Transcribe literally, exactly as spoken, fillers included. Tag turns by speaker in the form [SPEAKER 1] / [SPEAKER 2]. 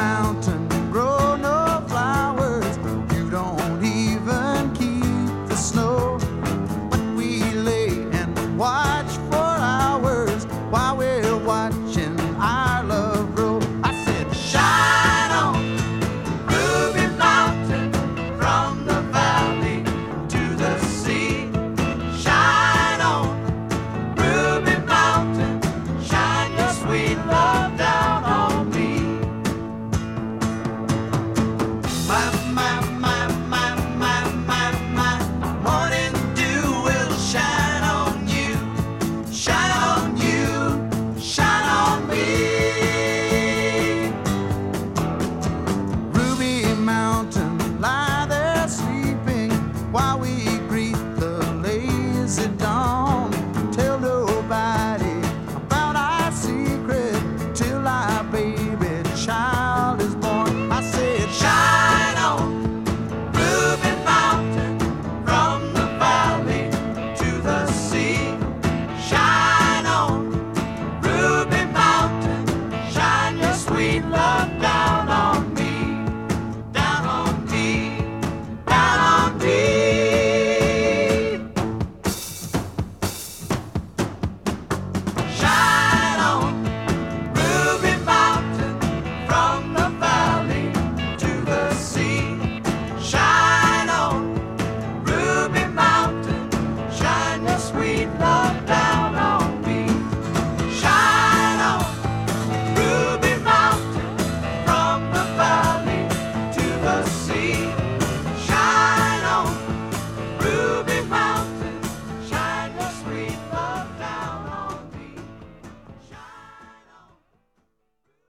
[SPEAKER 1] Mountain, grow no flowers. You don't even keep the snow. But we lay and watch for hours while we're watching our love grow. I said, shine on, Ruby Mountain, from the valley to the sea. Shine on, Ruby Mountain, shine your sweet love down on me. My, my, my, my, my, my, my morning dew will shine on you, shine on you, shine on me. Ruby Mountain, lie there sleeping while we greet the lazy dawn. Tell nobody about our secret till our baby child is born. I said, shine on, Ruby Mountain, from the valley to the sea. Shine on, Ruby Mountain, shine your sweet love